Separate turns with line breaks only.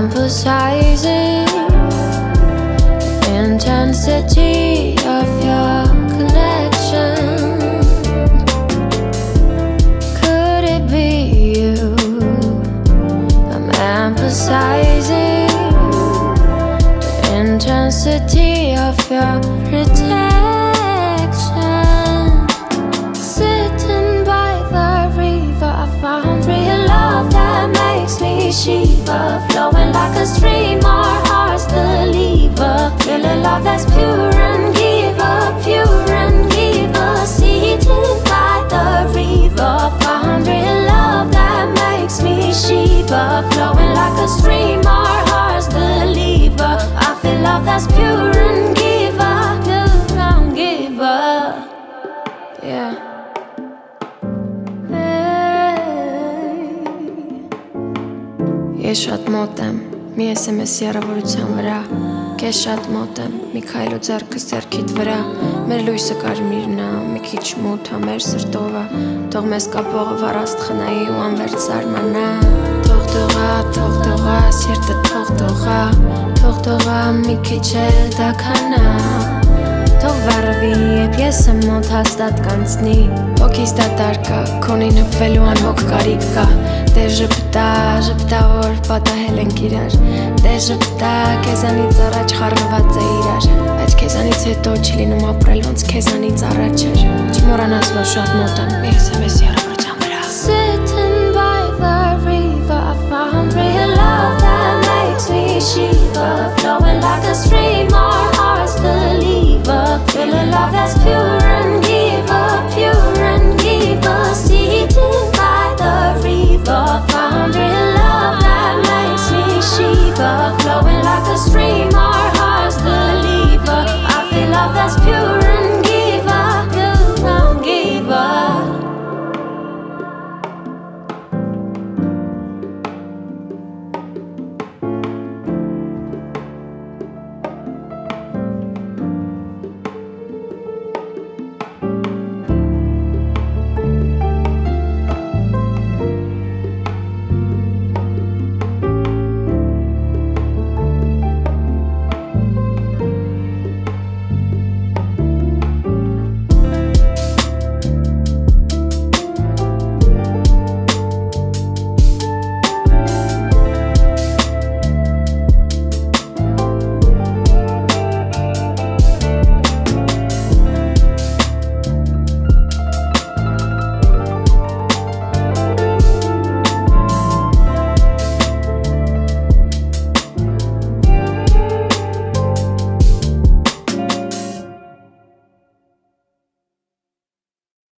emphasizing the intensity of your connection. Could it be you? I'm emphasizing the intensity of your protection. Sitting by the river, I found real love that makes me shiver. Flowing like a stream, our hearts deliver. Feeling love that's pure and giver. Seated by the river, found real love that makes me shiver. Flowing like a stream, our hearts deliver. I feel love that's pure and giver. Yeah. Ես շատ մոտ եմ, մի SMS հեռավորության վրա. Քեզ շատ մոտ եմ, մի քայլ ու ձեռքս ձեռքիդ վրա. Մեր լույսը կարմիրն է, մի քիչ մութ է մեր սրտովը. Թող մեզ կապողը վառաստ խնայի ու անվերջ զարմանա. Թող տողա, սիրտը թող տողա, մի քիչ էլ դաքանա. Թող վառվի, երբ ես եմ մոտ հաստատ կանցնի. Հոգիս դատարկ է, քոնին հպվելու անհոգ կարիք կա. Դե ժպտա, որ պատահել ենք իրար. Դե ժպտա, քեզանից առաջ խառնված է իրար. Բայց քեզանից հետո չի լինում ապրել ոնց քեզանից առաջ էր. Չմոռանաս, որ շատ մոտ եմ, մի SMS հեռավորության վրա. Sitting by the river, I found real love that makes me shiver. Flowing like a stream, our hearts deliver. Feeling love that's pure and giver. Seated by the river, found real love that makes me shiver. Flowing like a stream.